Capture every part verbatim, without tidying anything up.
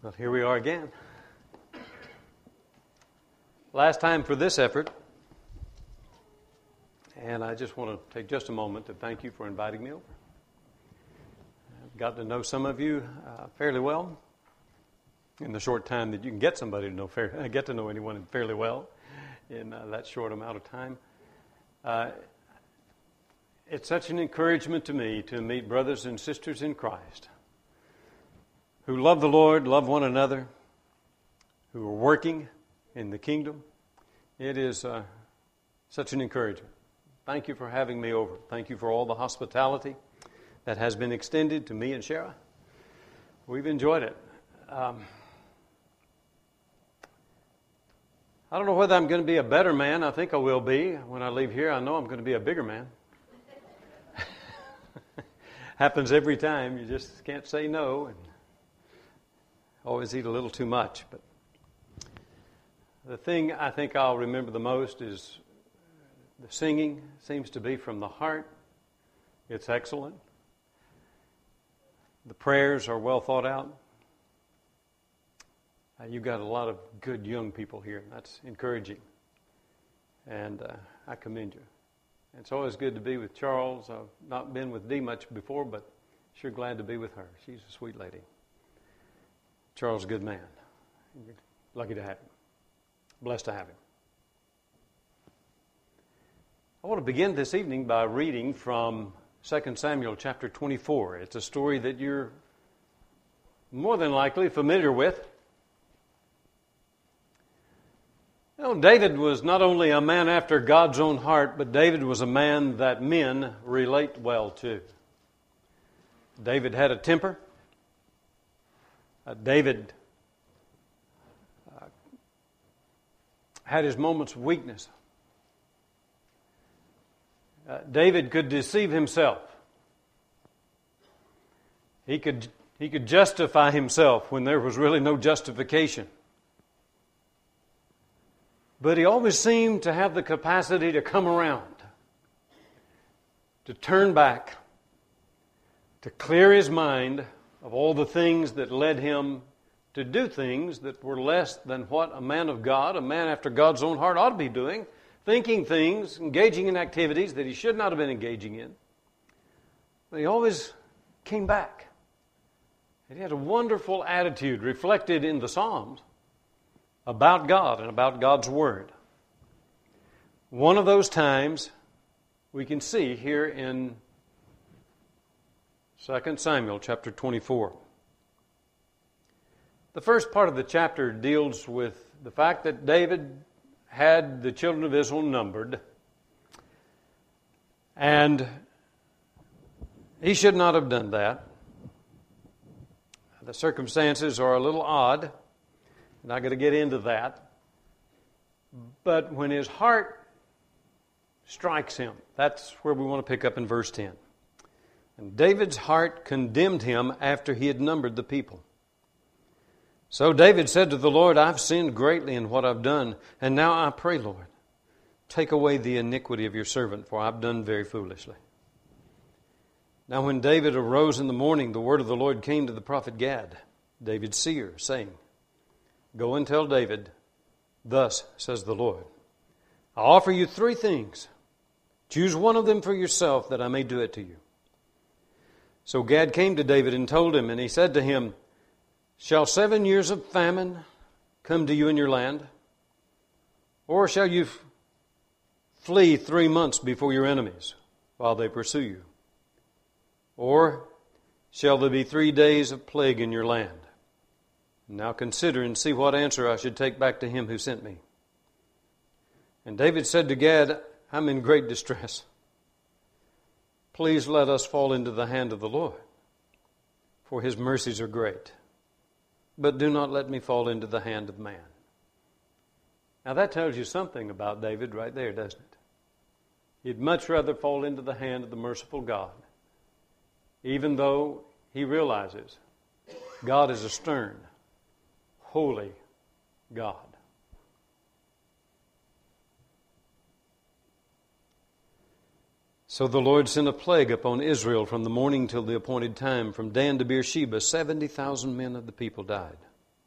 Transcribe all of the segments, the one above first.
Well, here we are again. Last time for this effort, and I just want to take just a moment to thank you for inviting me over. I've got to know some of you uh, fairly well in the short time that you can get somebody to know fair, get to know anyone fairly well in uh, that short amount of time. Uh, it's such an encouragement to me to meet brothers and sisters in Christ who love the Lord, love one another, who are working in the kingdom. It is uh, such an encouragement. Thank you for having me over. Thank you for all the hospitality that has been extended to me and Shara. We've enjoyed it. Um, I don't know whether I'm going to be a better man. I think I will be. When I leave here, I know I'm going to be a bigger man. Happens every time. You just can't say no. And always eat a little too much. But the thing I think I'll remember the most is the singing seems to be from the heart. It's excellent. The prayers are well thought out. Uh, you've got a lot of good young people here. That's encouraging. And uh, I commend you. It's always good to be with Charles. I've not been with Dee much before, but sure glad to be with her. She's a sweet lady. Charles is a good man. You're lucky to have him. Blessed to have him. I want to begin this evening by reading from Second Samuel chapter twenty-four. It's a story that you're more than likely familiar with. You know, David was not only a man after God's own heart, but David was a man that men relate well to. David had a temper. Uh, David uh, had his moments of weakness. Uh, David could deceive himself. He could, he could justify himself when there was really no justification. But he always seemed to have the capacity to come around, to turn back, to clear his mind of all the things that led him to do things that were less than what a man of God, a man after God's own heart ought to be doing, thinking things, engaging in activities that he should not have been engaging in. But he always came back. And he had a wonderful attitude reflected in the Psalms about God and about God's Word. One of those times we can see here in Second Samuel chapter twenty-four. The first part of the chapter deals with the fact that David had the children of Israel numbered, and he should not have done that. The circumstances are a little odd. I'm not going to get into that. But when his heart strikes him, that's where we want to pick up in verse ten. And David's heart condemned him after he had numbered the people. So David said to the Lord, I've sinned greatly in what I've done, and now I pray, Lord, take away the iniquity of your servant, for I've done very foolishly. Now when David arose in the morning, the word of the Lord came to the prophet Gad, David's seer, saying, Go and tell David, thus says the Lord, I offer you three things. Choose one of them for yourself, that I may do it to you. So Gad came to David and told him, and he said to him, Shall seven years of famine come to you in your land? Or shall you f- flee three months before your enemies while they pursue you? Or shall there be three days of plague in your land? Now consider and see what answer I should take back to him who sent me. And David said to Gad, I'm in great distress. Please let us fall into the hand of the Lord, for his mercies are great. But do not let me fall into the hand of man. Now that tells you something about David right there, doesn't it? He'd much rather fall into the hand of the merciful God, even though he realizes God is a stern, holy God. So the Lord sent a plague upon Israel from the morning till the appointed time. From Dan to Beersheba, seventy thousand men of the people died.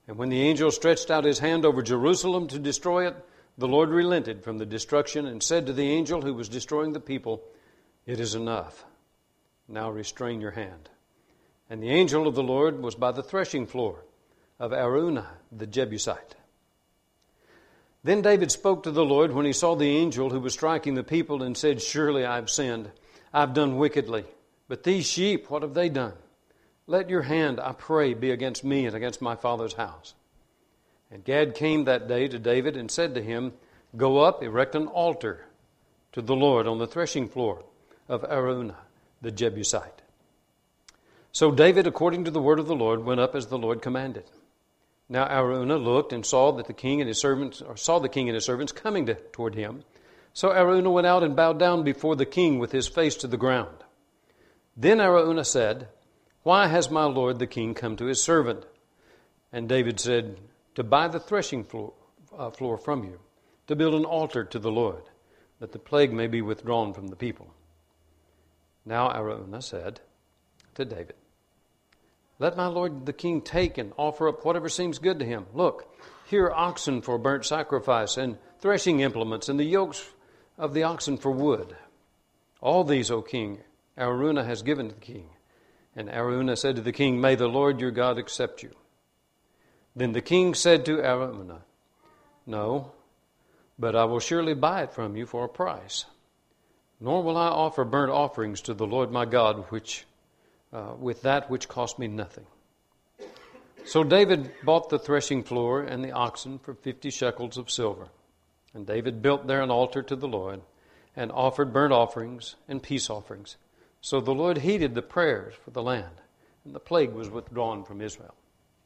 And when the angel stretched out his hand over Jerusalem to destroy it, the Lord relented from the destruction and said to the angel who was destroying the people, "It is enough. Now restrain your hand." And the angel of the Lord was by the threshing floor of Araunah the Jebusite. Then David spoke to the Lord when he saw the angel who was striking the people and said, "Surely I have sinned. I have done wickedly. But these sheep, what have they done? Let your hand, I pray, be against me and against my father's house." And Gad came that day to David and said to him, "Go up, erect an altar to the Lord on the threshing floor of Araunah the Jebusite." So David, according to the word of the Lord, went up as the Lord commanded. Now Araunah looked and saw that the king and his servants, or saw the king and his servants coming to, toward him. So Araunah went out and bowed down before the king with his face to the ground. Then Araunah said, "Why has my lord the king come to his servant?" And David said, "To buy the threshing floor, uh, floor from you, to build an altar to the Lord, that the plague may be withdrawn from the people." Now Araunah said to David, "Let my lord the king take and offer up whatever seems good to him. Look, here are oxen for burnt sacrifice, and threshing implements, and the yokes of the oxen for wood. All these, O king, Araunah has given to the king." And Araunah said to the king, "May the Lord your God accept you." Then the king said to Araunah, "No, but I will surely buy it from you for a price. Nor will I offer burnt offerings to the Lord my God, which uh, with that which cost me nothing." So David bought the threshing floor and the oxen for fifty shekels of silver. And David built there an altar to the Lord, and offered burnt offerings and peace offerings. So the Lord heeded the prayers for the land, and the plague was withdrawn from Israel.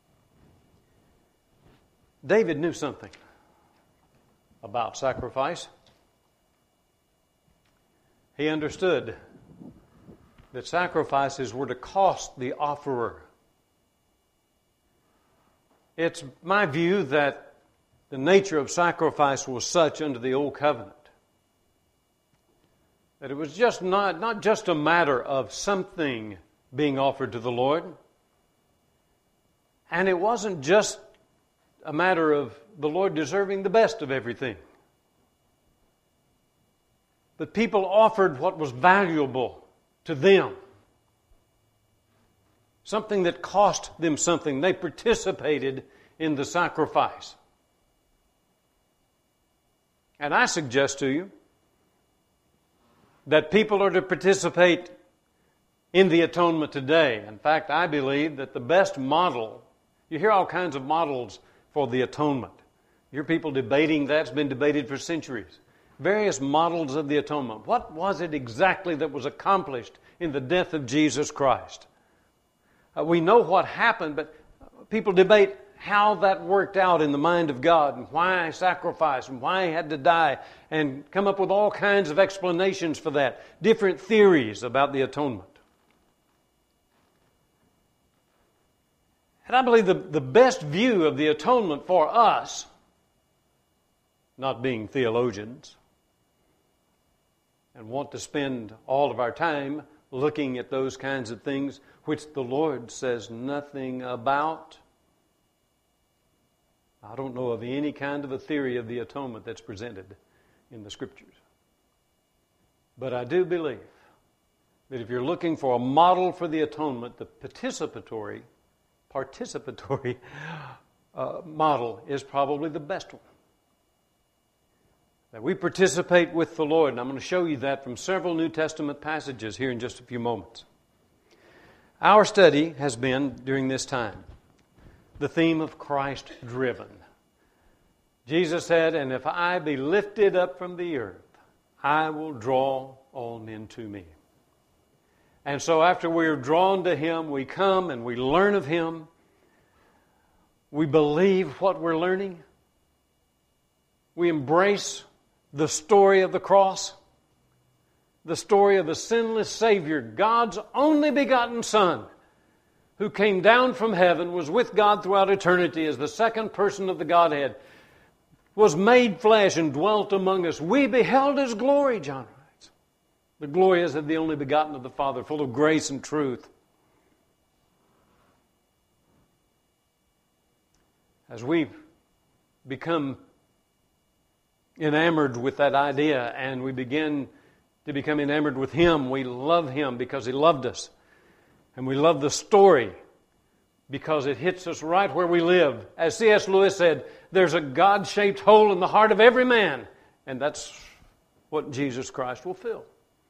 David knew something about sacrifice. He understood that sacrifices were to cost the offerer. It's my view that the nature of sacrifice was such under the Old Covenant that it was just not, not just a matter of something being offered to the Lord. And it wasn't just a matter of the Lord deserving the best of everything. But people offered what was valuable to them. Something that cost them something. They participated in the sacrifice. And I suggest to you that people are to participate in the atonement today. In fact, I believe that the best model, you hear all kinds of models for the atonement. You hear people debating that. It's been debated for centuries. Various models of the atonement. What was it exactly that was accomplished in the death of Jesus Christ? Uh, we know what happened, but people debate how that worked out in the mind of God and why sacrifice and why He had to die, and come up with all kinds of explanations for that, different theories about the atonement. And I believe the, the best view of the atonement for us, not being theologians and want to spend all of our time looking at those kinds of things which the Lord says nothing about. I don't know of any kind of a theory of the atonement that's presented in the Scriptures. But I do believe that if you're looking for a model for the atonement, the participatory, participatory uh, model is probably the best one. That we participate with the Lord, and I'm going to show you that from several New Testament passages here in just a few moments. Our study has been, during this time, the theme of Christ-driven. Jesus said, "And if I be lifted up from the earth, I will draw all men to me." And so after we are drawn to Him, we come and we learn of Him. We believe what we're learning. We embrace the story of the cross, the story of the sinless Savior, God's only begotten Son, who came down from heaven, was with God throughout eternity as the second person of the Godhead, was made flesh and dwelt among us. We beheld His glory, John writes. The glory is of the only begotten of the Father, full of grace and truth. As we become enamored with that idea and we begin to become enamored with Him, we love Him because He loved us. And we love the story because it hits us right where we live. As C S Lewis said, there's a God-shaped hole in the heart of every man, and that's what Jesus Christ will fill.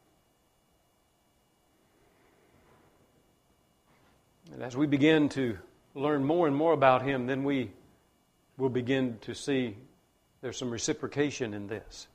And as we begin to learn more and more about Him, then we will begin to see there's some reciprocation in this.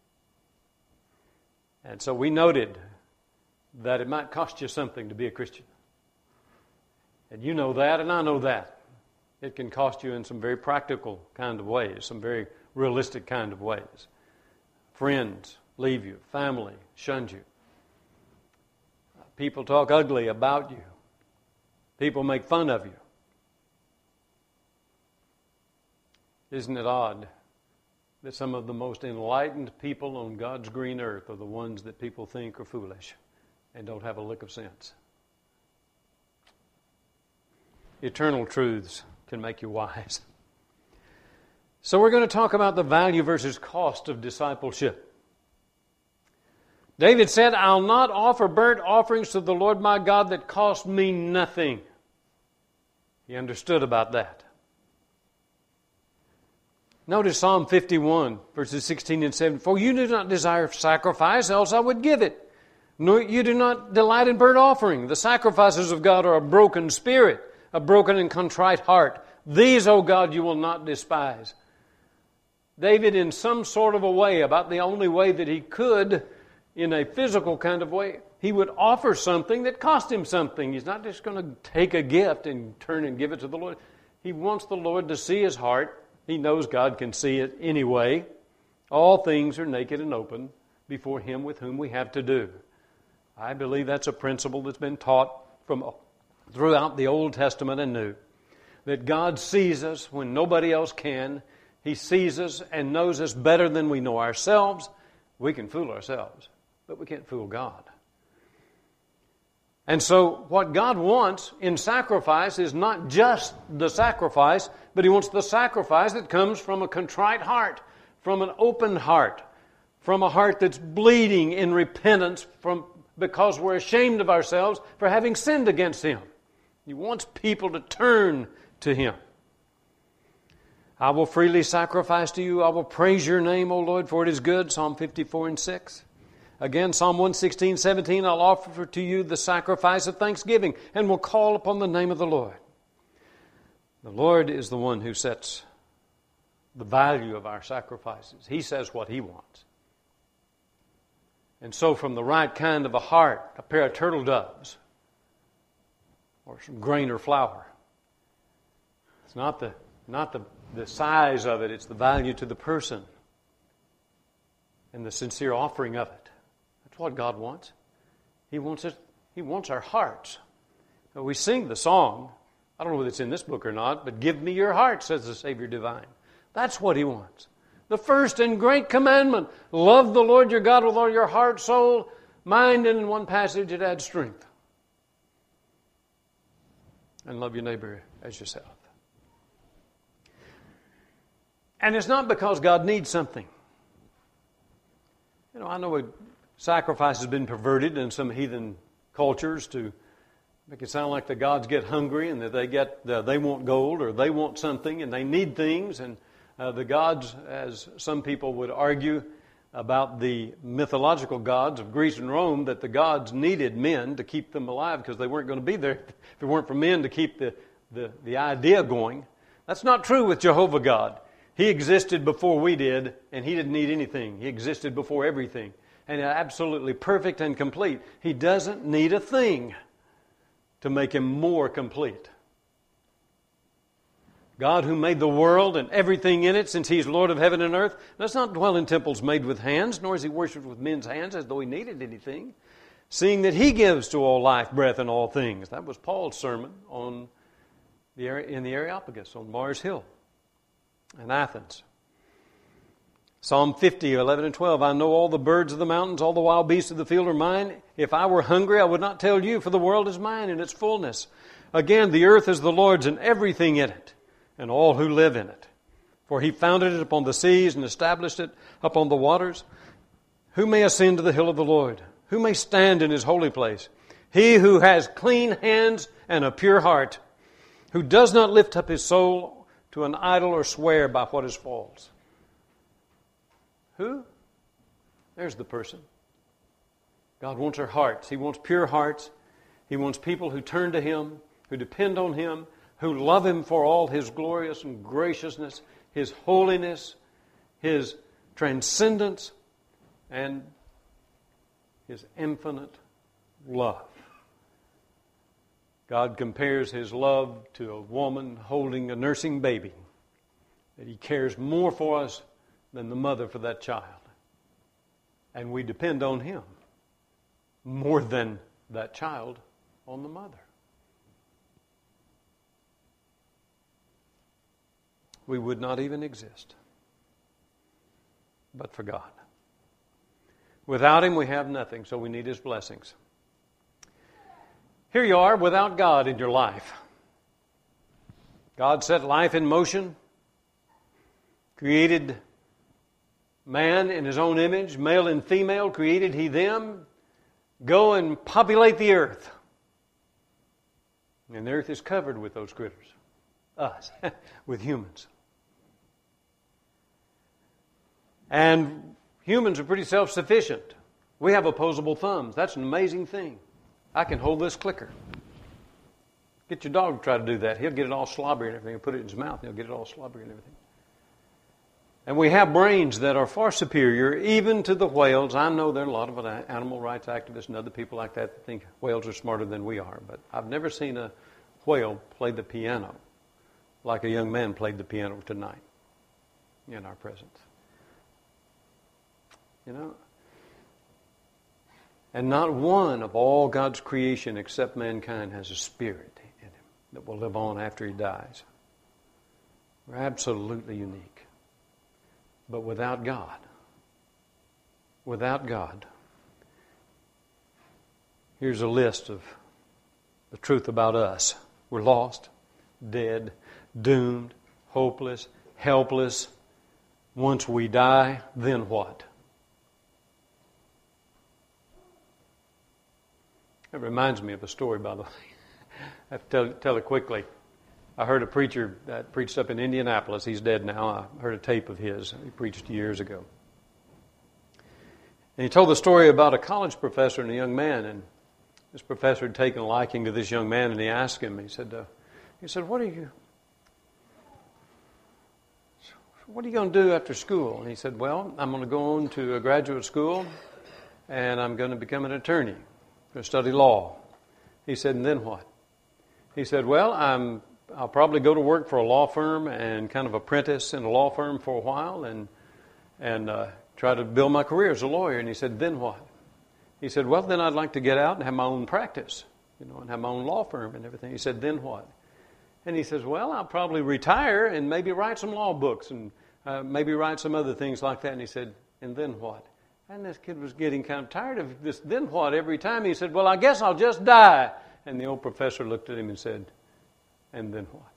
And so we noted that it might cost you something to be a Christian. And you know that, and I know that. It can cost you in some very practical kind of ways, some very realistic kind of ways. Friends leave you, family shuns you. People talk ugly about you. People make fun of you. Isn't it odd that some of the most enlightened people on God's green earth are the ones that people think are foolish and don't have a lick of sense? Eternal truths can make you wise. So we're going to talk about the value versus cost of discipleship. David said, I'll not offer burnt offerings to the Lord my God that cost me nothing. He understood about that. Notice Psalm fifty-one, verses sixteen and seventeen. For you do not desire sacrifice, else I would give it. Nor you do not delight in burnt offering. The sacrifices of God are a broken spirit, a broken and contrite heart. These, O God, you will not despise. David, in some sort of a way, about the only way that he could, in a physical kind of way, he would offer something that cost him something. He's not just going to take a gift and turn and give it to the Lord. He wants the Lord to see his heart. He knows God can see it anyway. All things are naked and open before Him with whom we have to do. I believe that's a principle that's been taught from throughout the Old Testament and New. That God sees us when nobody else can. He sees us and knows us better than we know ourselves. We can fool ourselves, but we can't fool God. And so what God wants in sacrifice is not just the sacrifice, but He wants the sacrifice that comes from a contrite heart, from an open heart, from a heart that's bleeding in repentance from because we're ashamed of ourselves for having sinned against Him. He wants people to turn to Him. I will freely sacrifice to you. I will praise your name, O Lord, for it is good. Psalm fifty-four and six. Again, Psalm one sixteen, seventeen, I'll offer to you the sacrifice of thanksgiving and will call upon the name of the Lord. The Lord is the one who sets the value of our sacrifices. He says what He wants. And so from the right kind of a heart, a pair of turtle doves or some grain or flour. It's not the, not the, the size of it, it's the value to the person and the sincere offering of it. That's what God wants. He wants it. He wants our hearts. Now, we sing the song. I don't know whether it's in this book or not, but give me your heart, says the Savior divine. That's what He wants. The first and great commandment, love the Lord your God with all your heart, soul, mind, and in one passage it adds strength. And love your neighbor as yourself. And it's not because God needs something. You know, I know a sacrifice has been perverted in some heathen cultures to make it sound like the gods get hungry and that they get uh, they want gold or they want something and they need things. And uh, the gods, as some people would argue about the mythological gods of Greece and Rome, that the gods needed men to keep them alive because they weren't going to be there if it weren't for men to keep the, the, the idea going. That's not true with Jehovah God. He existed before we did, and He didn't need anything. He existed before everything. And absolutely perfect and complete. He doesn't need a thing to make Him more complete. God who made the world and everything in it, since He's Lord of heaven and earth, does not dwell in temples made with hands, nor is He worshipped with men's hands as though He needed anything, seeing that He gives to all life, breath, and all things. That was Paul's sermon on the in the Areopagus on Mars Hill in Athens. Psalm fifty, eleven and twelve, I know all the birds of the mountains, all the wild beasts of the field are mine. If I were hungry, I would not tell you, for the world is mine in its fullness. Again, the earth is the Lord's and everything in it. and all who live in it. For he founded it upon the seas and established it upon the waters. Who may ascend to the hill of the Lord? Who may stand in his holy place? He who has clean hands and a pure heart, who does not lift up his soul to an idol or swear by what is false. Who? There's the person. God wants our hearts. He wants pure hearts. He wants people who turn to Him, who depend on Him, who love Him for all His glorious and graciousness, His holiness, His transcendence, and His infinite love. God compares His love to a woman holding a nursing baby, that He cares more for us than the mother for that child. And we depend on Him more than that child on the mother. We would not even exist but for God. Without Him, we have nothing, so we need His blessings. Here you are without God in your life. God set life in motion, created man in His own image, male and female, created He them. Go and populate the earth. And the earth is covered with those critters. Us, with humans. And humans are pretty self-sufficient. We have opposable thumbs. That's an amazing thing. I can hold this clicker. Get your dog to try to do that. He'll get it all slobbery and everything. He'll put it in his mouth and he'll get it all slobbery and everything. And we have brains that are far superior even to the whales. I know there are a lot of animal rights activists and other people like that that think whales are smarter than we are. But I've never seen a whale play the piano like a young man played the piano tonight in our presence. You know? And not one of all God's creation except mankind has a spirit in him that will live on after he dies. We're absolutely unique. But without God, without God, here's a list of the truth about us. We're lost, dead, doomed, hopeless, helpless. Once we die, then what? It reminds me of a story, by the way. I have to tell, tell it quickly. I heard a preacher that preached up in Indianapolis. He's dead now. I heard a tape of his. He preached years ago. And he told the story about a college professor and a young man. And this professor had taken a liking to this young man, and he asked him, he said, uh, he said, what are you, what are you going to do after school? And he said, well, I'm going to go on to a graduate school, and I'm going to become an attorney. I'm going to study law. He said, and then what? He said, well, I'm I'll probably go to work for a law firm and kind of apprentice in a law firm for a while and and uh, try to build my career as a lawyer. And he said, then what? He said, well, then I'd like to get out and have my own practice, you know, and have my own law firm and everything. He said, then what? And he says, well, I'll probably retire and maybe write some law books and uh, maybe write some other things like that. And he said, and then what? And this kid was getting kind of tired of this then what every time. He said, well, I guess I'll just die. And the old professor looked at him and said, and then what?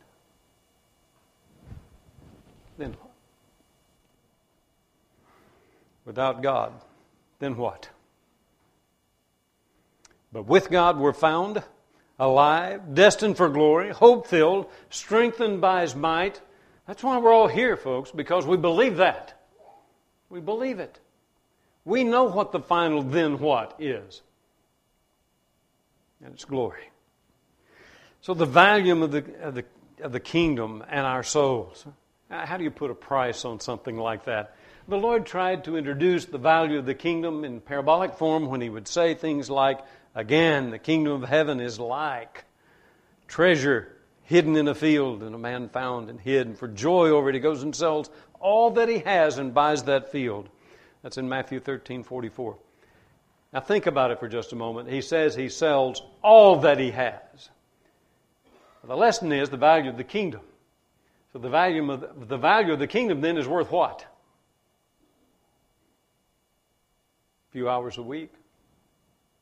Then what? Without God, then what? But with God we're found, alive, destined for glory, hope-filled, strengthened by His might. That's why we're all here, folks, because we believe that. We believe it. We know what the final then what is. And it's glory. So the value of the, of the of the kingdom and our souls. How do you put a price on something like that? The Lord tried to introduce the value of the kingdom in parabolic form when He would say things like, again, the kingdom of heaven is like treasure hidden in a field, and a man found and hid. And for joy over it, he goes and sells all that he has and buys that field. That's in Matthew thirteen forty-four. Now think about it for just a moment. He says he sells all that he has. The lesson is the value of the kingdom. So the value of the, the value of the kingdom then is worth what? A few hours a week?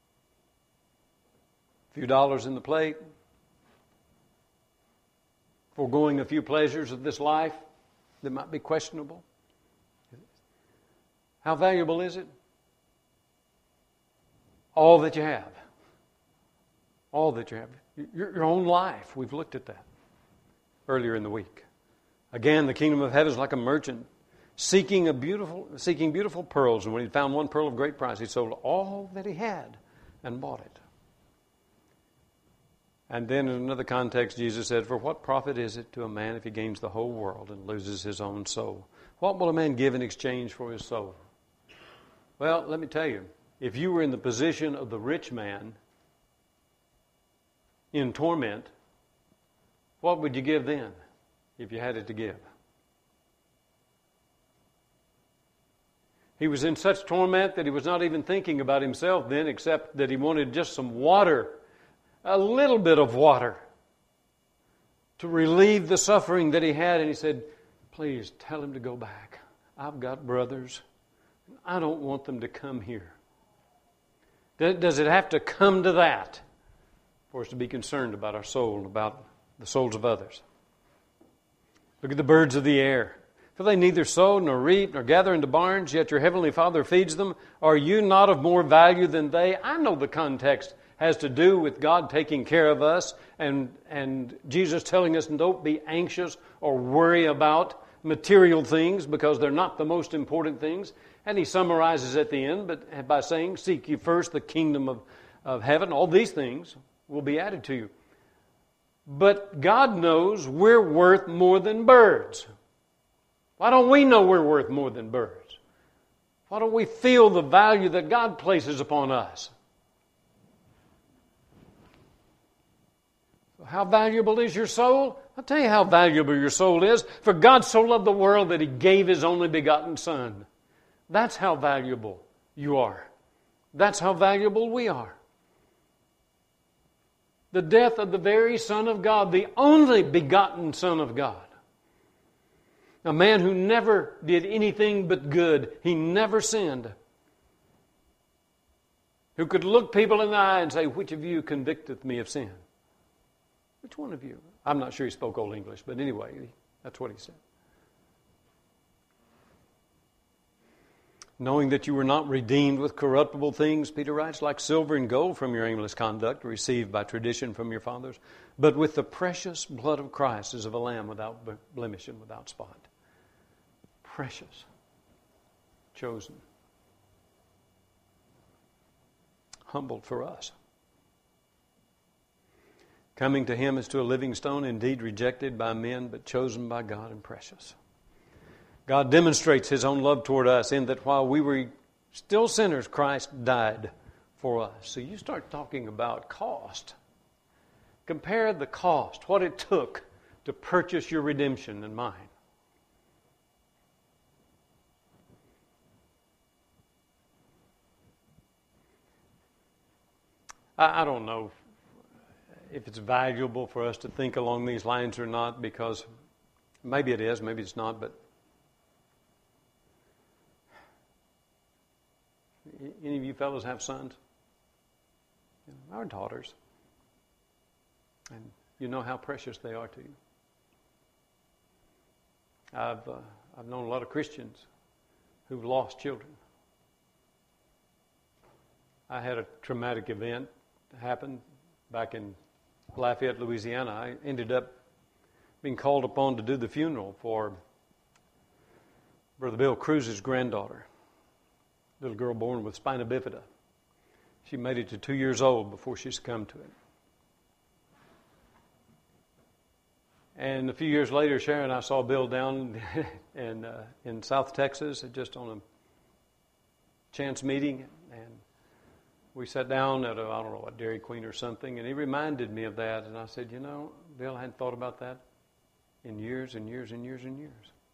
A few dollars in the plate? foregoing a few pleasures of this life that might be questionable? How valuable is it? All that you have. All that you have. Your, your own life. We've looked at that earlier in the week. Again, the kingdom of heaven is like a merchant seeking a beautiful, seeking beautiful pearls. And when he found one pearl of great price, he sold all that he had and bought it. And then in another context, Jesus said, "For what profit is it to a man if he gains the whole world and loses his own soul? What will a man give in exchange for his soul?" Well, let me tell you, if you were in the position of the rich man in torment, what would you give then if you had it to give? He was in such torment that he was not even thinking about himself then, except that he wanted just some water, a little bit of water, to relieve the suffering that he had. And he said, "Please tell him to go back. I've got brothers. I don't want them to come here." Does it have to come to that for us to be concerned about our soul and about the souls of others? Look at the birds of the air. For they neither sow nor reap nor gather into barns, yet your heavenly Father feeds them. Are you not of more value than they? I know the context has to do with God taking care of us and, and Jesus telling us don't be anxious or worry about material things because they're not the most important things. And he summarizes at the end but by saying, "Seek ye first the kingdom of, of heaven. All these things will be added to you." But God knows we're worth more than birds. Why don't we know we're worth more than birds? Why don't we feel the value that God places upon us? How valuable is your soul? I'll tell you how valuable your soul is. For God so loved the world that He gave His only begotten Son. That's how valuable you are. That's how valuable we are. The death of the very Son of God, the only begotten Son of God. A man who never did anything but good. He never sinned. Who could look people in the eye and say, "Which of you convicteth me of sin?" Which one of you? I'm not sure he spoke Old English, but anyway, that's what he said. Knowing that you were not redeemed with corruptible things, Peter writes, like silver and gold from your aimless conduct, received by tradition from your fathers, but with the precious blood of Christ as of a lamb without blemish and without spot. Precious. Chosen. Humbled for us. Coming to Him as to a living stone, indeed rejected by men, but chosen by God and precious. God demonstrates His own love toward us in that while we were still sinners, Christ died for us. So you start talking about cost. Compare the cost, what it took to purchase your redemption and mine. I, I don't know if it's valuable for us to think along these lines or not, because maybe it is, maybe it's not, but any of you fellows have sons? Our daughters. And you know how precious they are to you. I've, uh, I've known a lot of Christians who've lost children. I had a traumatic event happen back in Lafayette, Louisiana. I ended up being called upon to do the funeral for Brother Bill Cruz's granddaughter. Little girl born with spina bifida. She made it to two years old before she succumbed to it. And a few years later, Sharon and I saw Bill down in uh, in South Texas, just on a chance meeting, and we sat down at a, I don't know, a Dairy Queen or something, and he reminded me of that, and I said, you know, Bill, I hadn't thought about that in years and years and years and years.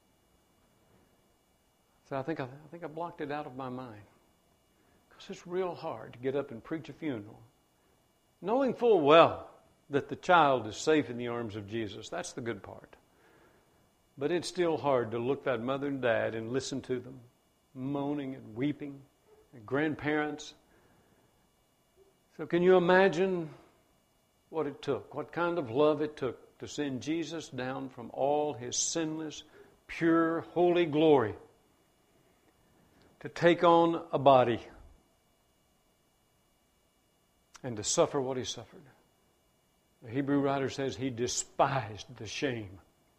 So I think I, I think I blocked it out of my mind. Because it's real hard to get up and preach a funeral, knowing full well that the child is safe in the arms of Jesus. That's the good part. But it's still hard to look that mother and dad and listen to them moaning and weeping, and grandparents. So can you imagine what it took, what kind of love it took to send Jesus down from all His sinless, pure, holy glory to take on a body and to suffer what He suffered. The Hebrew writer says He despised the shame.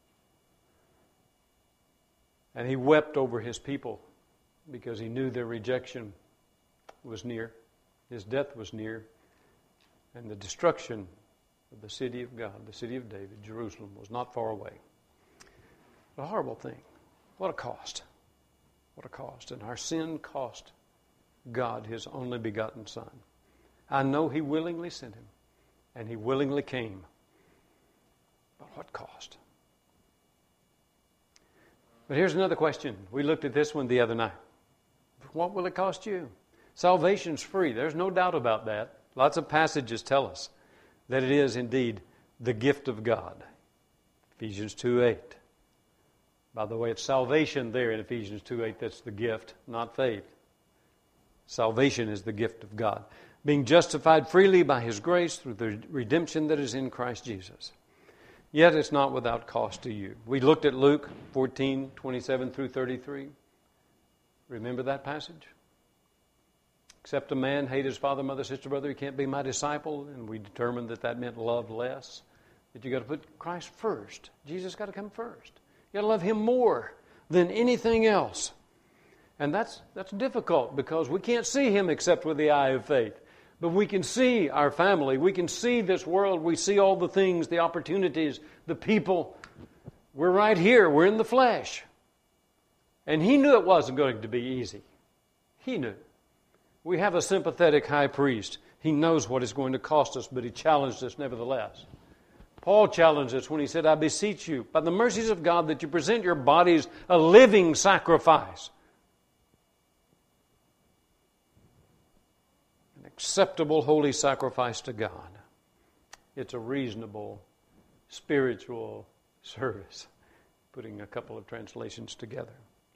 And He wept over His people because He knew their rejection was near. His death was near. And the destruction of the city of God, the city of David, Jerusalem, was not far away. A horrible thing. What a cost. What a cost. And our sin cost God His only begotten Son. I know He willingly sent Him, and He willingly came. But what cost? But here's another question. We looked at this one the other night. What will it cost you? Salvation's free. There's no doubt about that. Lots of passages tell us that it is indeed the gift of God. Ephesians two eight. By the way, it's salvation there in Ephesians two eight. That's the gift, not faith. Salvation is the gift of God. Being justified freely by His grace through the redemption that is in Christ Jesus. Yet it's not without cost to you. We looked at Luke fourteen twenty-seven through thirty-three. Remember that passage? Except a man hate his father, mother, sister, brother, he can't be my disciple. And we determined that that meant love less. That you got to put Christ first. Jesus got to come first. You got to love Him more than anything else. And that's that's difficult because we can't see Him except with the eye of faith. But we can see our family. We can see this world. We see all the things, the opportunities, the people. We're right here. We're in the flesh. And He knew it wasn't going to be easy. He knew. We have a sympathetic high priest. He knows what it's going to cost us, but He challenged us nevertheless. Paul challenged us when he said, I beseech you, by the mercies of God, that you present your bodies a living sacrifice. An acceptable, holy sacrifice to God. It's a reasonable, spiritual service. Putting a couple of translations together.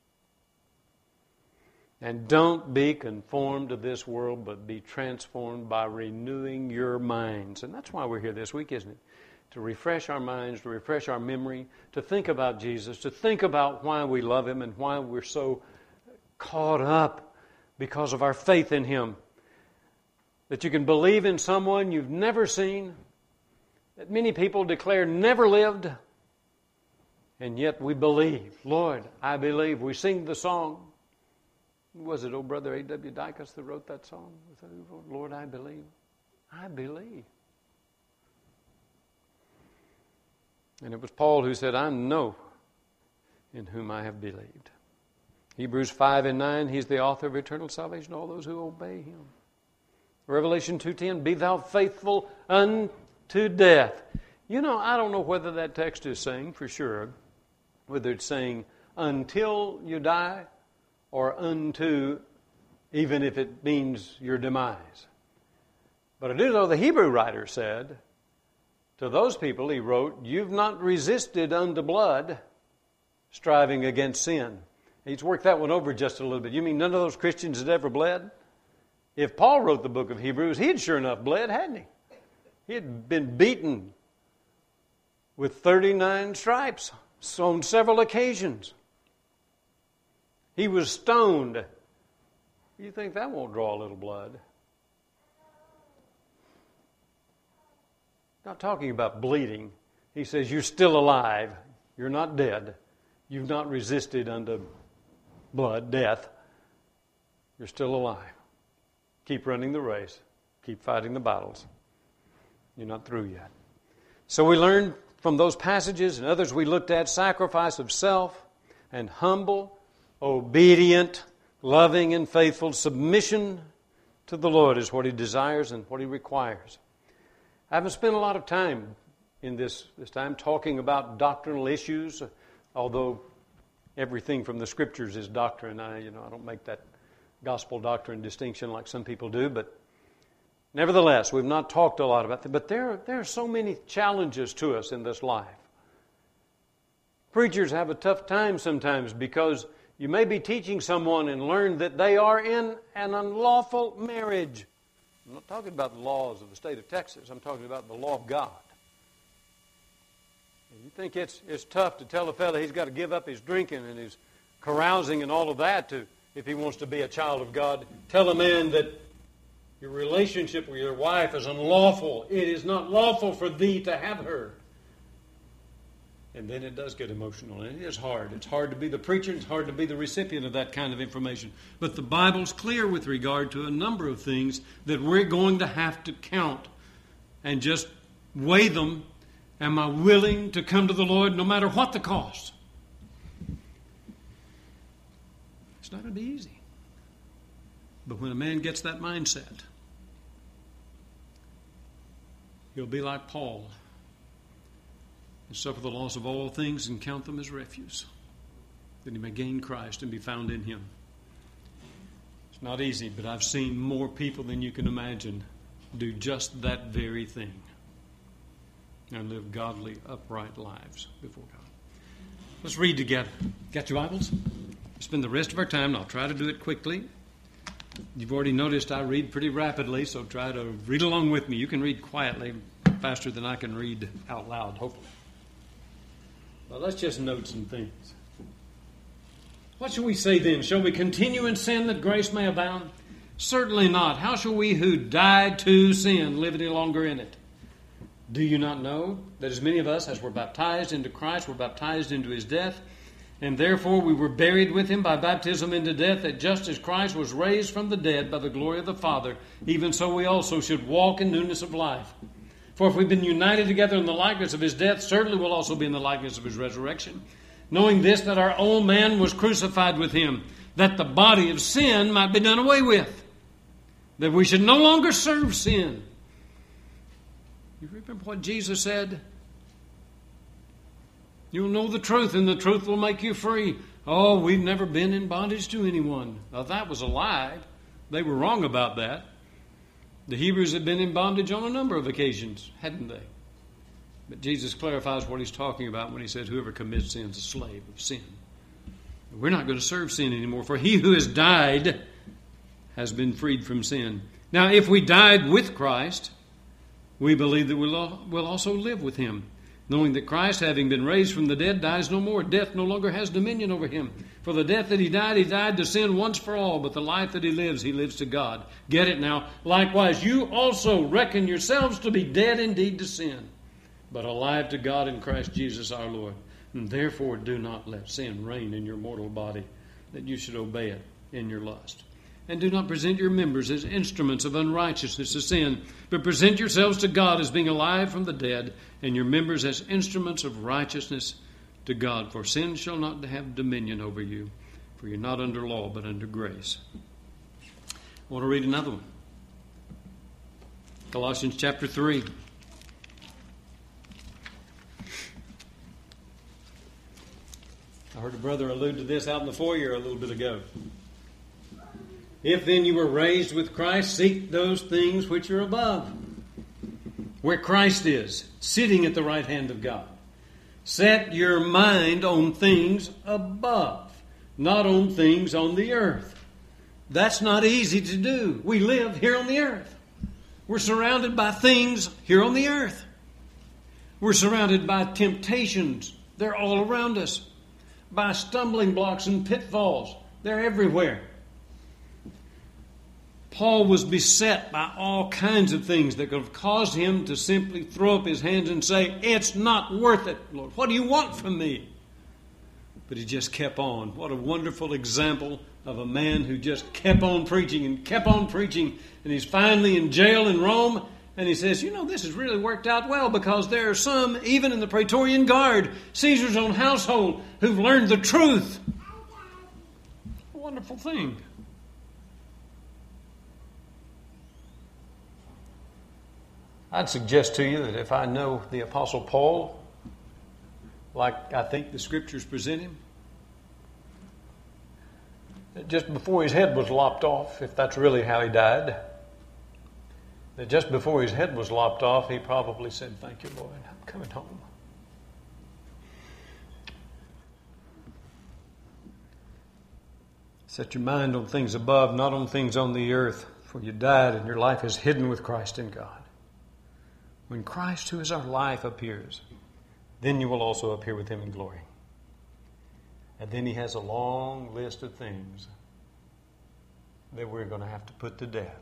And don't be conformed to this world, but be transformed by renewing your minds. And that's why we're here this week, isn't it? To refresh our minds, to refresh our memory, to think about Jesus, to think about why we love Him and why we're so caught up because of our faith in Him. That you can believe in someone you've never seen, that many people declare never lived, and yet we believe. Lord, I believe. We sing the song. Was it old brother A W Dicus that wrote that song? Was that who wrote, Lord, I believe? I believe. And it was Paul who said, I know in whom I have believed. Hebrews five and nine, He's the author of eternal salvation to all those who obey Him. Revelation two ten, be thou faithful unto death. You know, I don't know whether that text is saying for sure, whether it's saying until you die, or unto, even if it means your demise. But I do know the Hebrew writer said, to those people he wrote, you've not resisted unto blood, striving against sin. He's worked that one over just a little bit. You mean none of those Christians had ever bled? If Paul wrote the book of Hebrews, he'd sure enough bled, hadn't he? He had been beaten with thirty-nine stripes on several occasions. He was stoned. You think that won't draw a little blood? Not talking about bleeding. He says you're still alive. You're not dead. You've not resisted unto blood, death. You're still alive. Keep running the race. Keep fighting the battles. You're not through yet. So we learned from those passages and others we looked at, sacrifice of self and humble, obedient, loving, and faithful submission to the Lord is what He desires and what He requires. I haven't spent a lot of time in this, this time talking about doctrinal issues, although everything from the Scriptures is doctrine. I, you know, I don't make that gospel doctrine distinction like some people do, but nevertheless, we've not talked a lot about that. But there, there are so many challenges to us in this life. Preachers have a tough time sometimes because you may be teaching someone and learn that they are in an unlawful marriage. I'm not talking about the laws of the state of Texas. I'm talking about the law of God. You think it's it's tough to tell a fella he's got to give up his drinking and his carousing and all of that to if he wants to be a child of God. Tell a man that your relationship with your wife is unlawful. It is not lawful for thee to have her. And then it does get emotional, and it is hard. It's hard to be the preacher. It's hard to be the recipient of that kind of information. But the Bible's clear with regard to a number of things that we're going to have to count and just weigh them. Am I willing to come to the Lord no matter what the cost? It's not going to be easy. But when a man gets that mindset, he'll be like Paul and suffer the loss of all things and count them as refuse, that he may gain Christ and be found in him. It's not easy, but I've seen more people than you can imagine do just that very thing and live godly, upright lives before God. Let's read together. Got your Bibles? We'll spend the rest of our time, and I'll try to do it quickly. You've already noticed I read pretty rapidly, so try to read along with me. You can read quietly, faster than I can read out loud, hopefully. Well, let's just note some things. What shall we say then? Shall we continue in sin that grace may abound? Certainly not. How shall we who died to sin live any longer in it? Do you not know that as many of us as were baptized into Christ were baptized into his death? And therefore we were buried with him by baptism into death, that just as Christ was raised from the dead by the glory of the Father, even so we also should walk in newness of life. For if we've been united together in the likeness of his death, certainly we'll also be in the likeness of his resurrection. Knowing this, that our old man was crucified with him, that the body of sin might be done away with, that we should no longer serve sin. You remember what Jesus said? You'll know the truth, and the truth will make you free. Oh, we've never been in bondage to anyone. Now, that was a lie. They were wrong about that. The Hebrews had been in bondage on a number of occasions, hadn't they? But Jesus clarifies what he's talking about when he said, whoever commits sin is a slave of sin. We're not going to serve sin anymore, for he who has died has been freed from sin. Now, if we died with Christ, we believe that we'll also live with him, knowing that Christ, having been raised from the dead, dies no more. Death no longer has dominion over him. For the death that he died, he died to sin once for all, but the life that he lives, he lives to God. Get it now? Likewise, you also reckon yourselves to be dead indeed to sin, but alive to God in Christ Jesus our Lord. And therefore do not let sin reign in your mortal body, that you should obey it in your lust. And do not present your members as instruments of unrighteousness to sin, but present yourselves to God as being alive from the dead, and your members as instruments of righteousness to God. For sin shall not have dominion over you, for you're not under law, but under grace. I want to read another one. Colossians chapter three. I heard a brother allude to this out in the foyer a little bit ago. If then you were raised with Christ, seek those things which are above, where Christ is, sitting at the right hand of God. Set your mind on things above, not on things on the earth. That's not easy to do. We live here on the earth. We're surrounded by things here on the earth. We're surrounded by temptations. They're all around us. By stumbling blocks and pitfalls. They're everywhere. Paul was beset by all kinds of things that could have caused him to simply throw up his hands and say, it's not worth it, Lord. What do you want from me? But he just kept on. What a wonderful example of a man who just kept on preaching and kept on preaching. And he's finally in jail in Rome. And he says, you know, this has really worked out well, because there are some, even in the Praetorian Guard, Caesar's own household, who've learned the truth. A wonderful thing. I'd suggest to you that if I know the Apostle Paul, like I think the Scriptures present him, that just before his head was lopped off, if that's really how he died, that just before his head was lopped off, he probably said, thank you, Lord, I'm coming home. Set your mind on things above, not on things on the earth, for you died and your life is hidden with Christ in God. When Christ, who is our life, appears, then you will also appear with him in glory. And then he has a long list of things that we're going to have to put to death.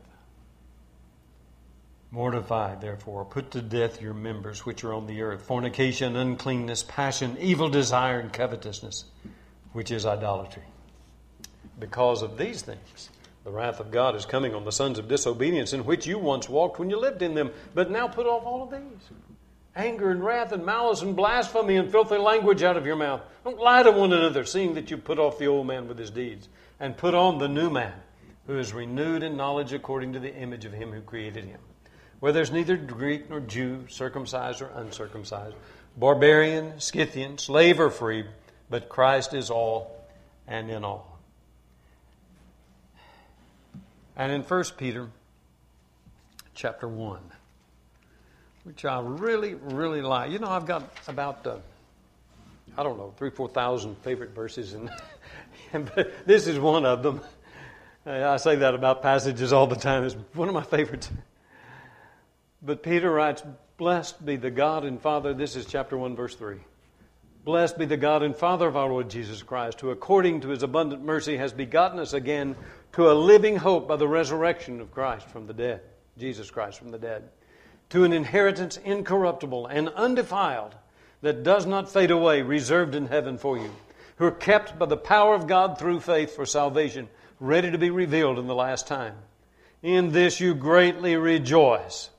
Mortify, therefore, put to death your members which are on the earth: fornication, uncleanness, passion, evil desire, and covetousness, which is idolatry. Because of these things, the wrath of God is coming on the sons of disobedience, in which you once walked when you lived in them. But now put off all of these: anger and wrath and malice and blasphemy and filthy language out of your mouth. Don't lie to one another, seeing that you put off the old man with his deeds, and put on the new man, who is renewed in knowledge according to the image of him who created him. Where there's neither Greek nor Jew, circumcised or uncircumcised, barbarian, Scythian, slave or free, but Christ is all and in all. And in First Peter chapter one, which I really, really like. You know, I've got about, uh, I don't know, three, four thousand favorite verses, and, and this is one of them. I say that about passages all the time. It's one of my favorites. But Peter writes, "Blessed be the God and Father," this is chapter one, verse three. "Blessed be the God and Father of our Lord Jesus Christ, who according to his abundant mercy has begotten us again to a living hope by the resurrection of Christ from the dead," Jesus Christ from the dead, "to an inheritance incorruptible and undefiled, that does not fade away, reserved in heaven for you, who are kept by the power of God through faith for salvation, ready to be revealed in the last time. In this you greatly rejoice."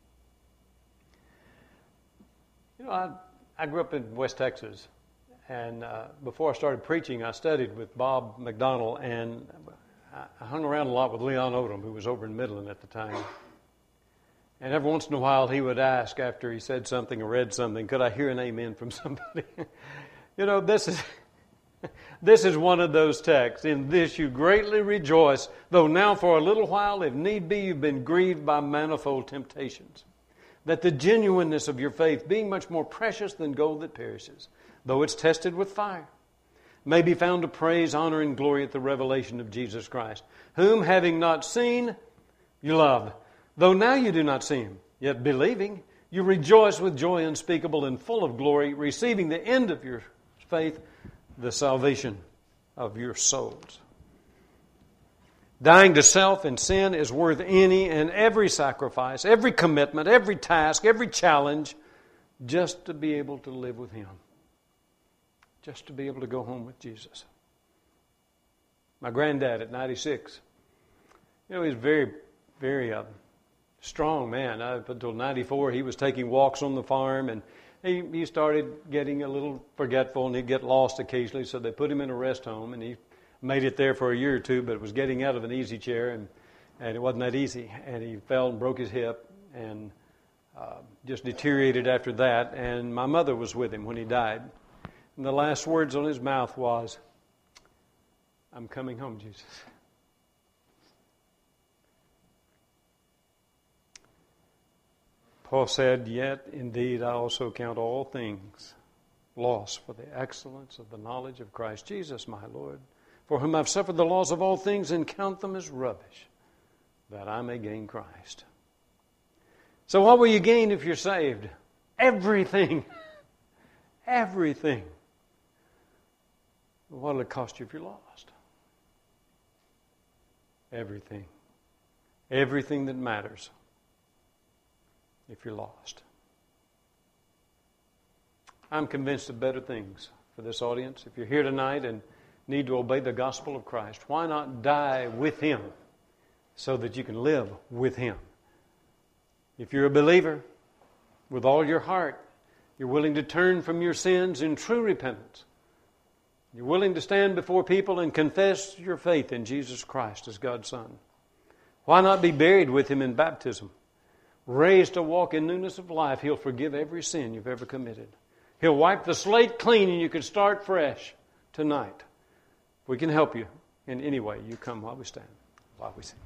You know, I, I grew up in West Texas, and uh, before I started preaching, I studied with Bob McDonnell, and I hung around a lot with Leon Odom, who was over in Midland at the time. And every once in a while, he would ask, after he said something or read something, "Could I hear an amen from somebody?" You know, this is this is one of those texts. "In this you greatly rejoice, though now for a little while, if need be, you've been grieved by manifold temptations. That the genuineness of your faith, being much more precious than gold that perishes, though it's tested with fire, may be found to praise, honor, and glory at the revelation of Jesus Christ, whom having not seen, you love. Though now you do not see him, yet believing, you rejoice with joy unspeakable and full of glory, receiving the end of your faith, the salvation of your souls." Dying to self and sin is worth any and every sacrifice, every commitment, every task, every challenge, just to be able to live with him. Just to be able to go home with Jesus. My granddad at ninety-six, you know, he was very, very uh, strong man. Up until ninety-four, he was taking walks on the farm, and he, he started getting a little forgetful, and he'd get lost occasionally, so they put him in a rest home, and he made it there for a year or two, but was getting out of an easy chair, and, and it wasn't that easy. And he fell and broke his hip, and uh, just deteriorated after that. And my mother was with him when he died. And the last words on his mouth was, "I'm coming home, Jesus." Paul said, "Yet indeed I also count all things loss for the excellence of the knowledge of Christ Jesus my Lord, for whom I've suffered the loss of all things and count them as rubbish, that I may gain Christ." So what will you gain if you're saved? Everything. Everything. What will it cost you if you're lost? Everything. Everything that matters if you're lost. I'm convinced of better things for this audience. If you're here tonight and need to obey the gospel of Christ, why not die with him so that you can live with him? If you're a believer, with all your heart, you're willing to turn from your sins in true repentance, you're willing to stand before people and confess your faith in Jesus Christ as God's Son, why not be buried with him in baptism, raised to walk in newness of life? He'll forgive every sin you've ever committed. He'll wipe the slate clean, and you can start fresh tonight. We can help you in any way. You come while we stand, while we sing.